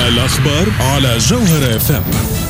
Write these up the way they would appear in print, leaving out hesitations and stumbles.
الأخبار على جوهر FM.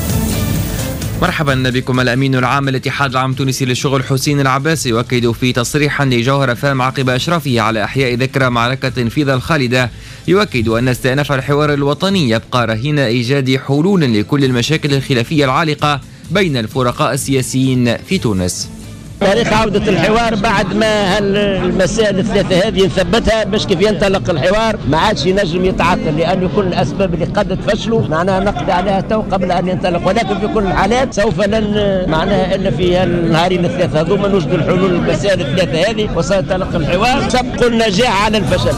مرحبا بكم. الأمين العام للاتحاد العام التونسي للشغل حسين العباسي يؤكد في تصريح لجوهر FM عقب إشرافه على إحياء ذكرى معركة فيذا الخالدة، يؤكد أن استئناف الحوار الوطني يبقى رهين إيجاد حلول لكل المشاكل الخلافية العالقة بين الفرقاء السياسيين في تونس. تاريخ عودة الحوار بعد ما المسائل الثلاثة هذه نثبتها باش كيف ينطلق الحوار ما عادش ينجم يتعطل، لأن كل الأسباب اللي قد تفشلوا معناها نقضي عليها تو قبل أن ينطلق، ولكن في كل الحالات سوف لن معناها إلا في النهارين الثلاثة هذوما نوجد الحلول للمسائل الثلاثة هذه وسينطلق الحوار سبق النجاح على الفشل.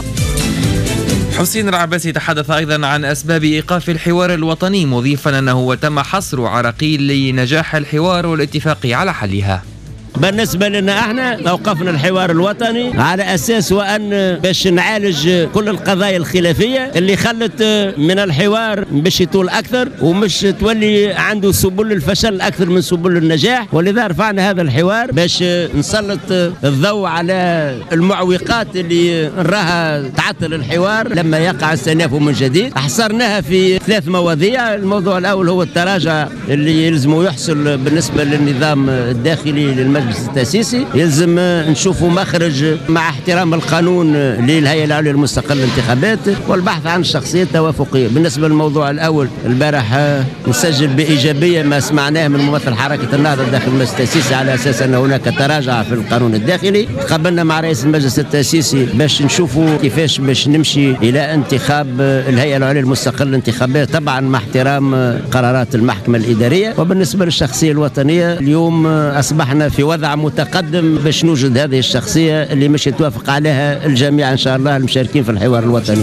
حسين العباسي تحدث أيضا عن أسباب إيقاف الحوار الوطني، مضيفا أنه تم حصر عراقيل لنجاح الحوار والاتفاق على حلها. بالنسبة لنا احنا اوقفنا الحوار الوطني على اساس وان باش نعالج كل القضايا الخلافية اللي خلت من الحوار باش يطول اكثر ومش تولي عنده سبل الفشل اكثر من سبل النجاح، ولذا رفعنا هذا الحوار باش نسلط الضوء على المعوقات اللي نراها تعطل الحوار لما يقع استئنافه من جديد. حصرناها في 3 مواضيع. الموضوع الاول هو التراجع اللي يلزم يحصل بالنسبة للنظام الداخلي للمجلس التأسيسي، يلزم نشوفوا مخرج مع احترام القانون للهيئة العليا المستقلة للانتخابات والبحث عن الشخصية التوافقية. بالنسبة للموضوع الأول البارح نسجل بإيجابية ما سمعناه من ممثل حركة النهضة داخل المجلس التأسيسي على أساس أن هناك تراجع في القانون الداخلي. قبلنا مع رئيس المجلس التأسيسي باش نشوفوا كيفاش باش نمشي إلى انتخاب الهيئة العليا المستقلة للانتخابات طبعا مع احترام قرارات المحكمة الإدارية. وبالنسبة للشخصية الوطنية اليوم أصبحنا في وضع متقدم باش نوجد هذه الشخصية اللي مش يتوافق عليها الجميع إن شاء الله المشاركين في الحوار الوطني.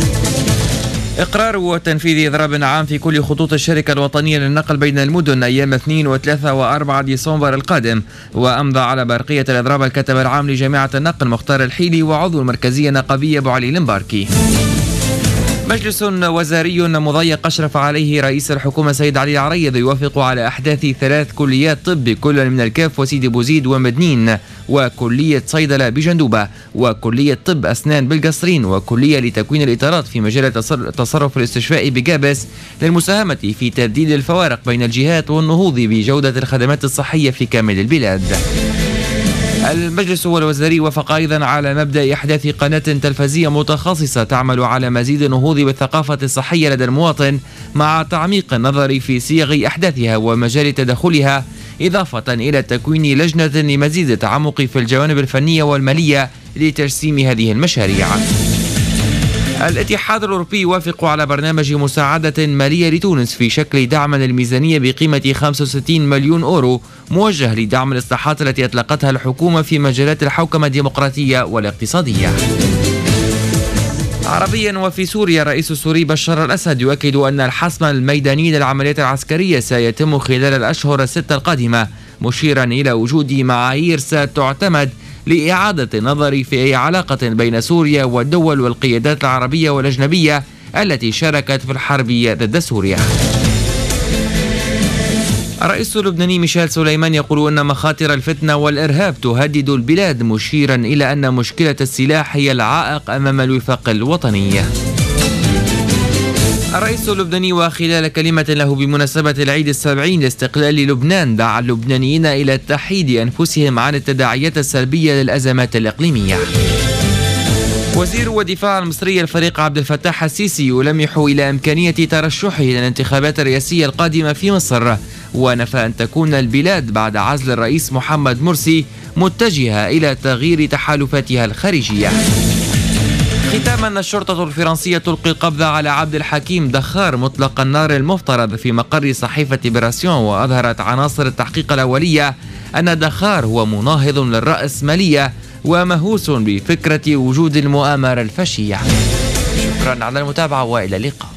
إقرار وتنفيذ إضراب عام في كل خطوط الشركة الوطنية للنقل بين المدن أيام 2 و3 و4 ديسمبر القادم. وأمضى على برقية الإضراب الكاتب العام لجامعة النقل مختار الحيلي وعضو المركزية النقابية أبو علي المباركي. مجلس وزاري مضيق أشرف عليه رئيس الحكومة سيد علي العريض يوافق على أحداث 3 كليات طب كل من الكاف وسيدي بوزيد ومدنين، وكلية صيدلة بجندوبة، وكلية طب أسنان بالقصرين، وكلية لتكوين الإطارات في مجال التصرف الاستشفائي بجابس للمساهمة في تبديل الفوارق بين الجهات والنهوض بجودة الخدمات الصحية في كامل البلاد. المجلس الوزاري وافق أيضا على مبدأ إحداث قناة تلفزية متخصصة تعمل على مزيد النهوض بالثقافة الصحية لدى المواطن مع تعميق النظر في صيغ أحداثها ومجال تدخلها، إضافة إلى تكوين لجنة لمزيد التعمق في الجوانب الفنية والمالية لتجسيم هذه المشاريع. الاتحاد الأوروبي يوافق على برنامج مساعدة مالية لتونس في شكل دعم الميزانية بقيمة 65 مليون أورو موجه لدعم الإصلاحات التي أطلقتها الحكومة في مجالات الحوكمة الديمقراطية والاقتصادية. عربيا وفي سوريا الرئيس السوري بشار الأسد يؤكد أن الحسم الميداني للعمليات العسكرية سيتم خلال الأشهر 6 القادمة، مشيرا إلى وجود معايير ستعتمد لإعادة النظر في أي علاقة بين سوريا والدول والقيادات العربية والأجنبية التي شاركت في الحرب ضد سوريا. الرئيس اللبناني ميشيل سليمان يقول أن مخاطر الفتنة والإرهاب تهدد البلاد، مشيرا إلى أن مشكلة السلاح هي العائق أمام الوفاق الوطني. الرئيس اللبناني وخلال كلمة له بمناسبة العيد 70 لاستقلال لبنان دعا اللبنانيين إلى تحييد أنفسهم عن التداعيات السلبية للأزمات الإقليمية. وزير الدفاع المصري الفريق عبد الفتاح السيسي يلمح إلى إمكانية ترشحه للانتخابات الرئاسية القادمة في مصر، ونفى أن تكون البلاد بعد عزل الرئيس محمد مرسي متجهة إلى تغيير تحالفاتها الخارجية. ختاما الشرطة الفرنسية تلقي القبض على عبد الحكيم دخار مطلق النار المفترض في مقر صحيفة براسيون، وأظهرت عناصر التحقيق الأولية أن دخار هو مناهض للرأسمالية ومهووس بفكرة وجود المؤامرة الفاشية. شكرا على المتابعة وإلى اللقاء.